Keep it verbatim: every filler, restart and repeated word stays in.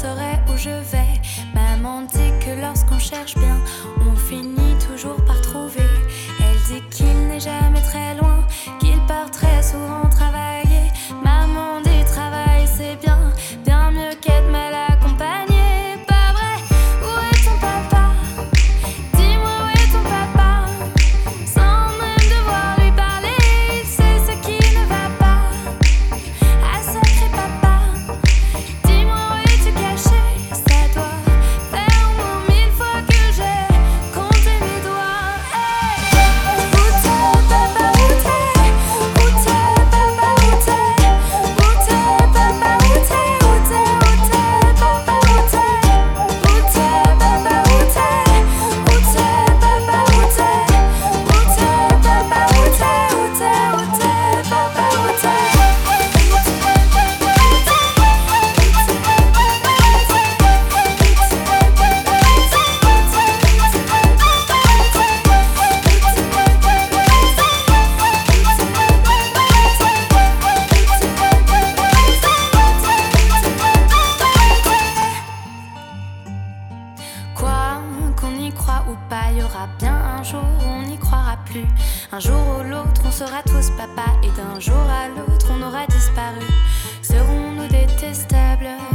saurait où je vais. Maman dit que lorsqu'on cherche bien, on finit toujours par trouver. Elle dit qu'il n'est jamais très loin, qu'il part très souvent travailler. Maman dit travail c'est bien, bien mieux qu'être mal accompagné. Pas vrai? Où est ton papa? Dis-moi où est ton papa? Sans même devoir lui parler, il sait ce qui ne va pas. Ah sacré papa, dis-moi où es-tu caché? Ça doit faire au moins mille fois que j'ai compté mes doigts. Hey! Où t'es papa, où t'es? Où t'es papa, où t'es? Où t'es papa, où t'es? Où t'es, où t'es papa, où t'es? Où t'es papa, où t'es? Où t'es papa, où t'es? Où t'es papa, où t'es? Où t'es, où t'es papa, où t'es? Quoi qu'on y croit ou pas, y aura bien un jour où on n'y croira plus. Un jour ou l'autre, on sera tous papa, et d'un jour à l'autre, on aura disparu. Serons-nous détestables?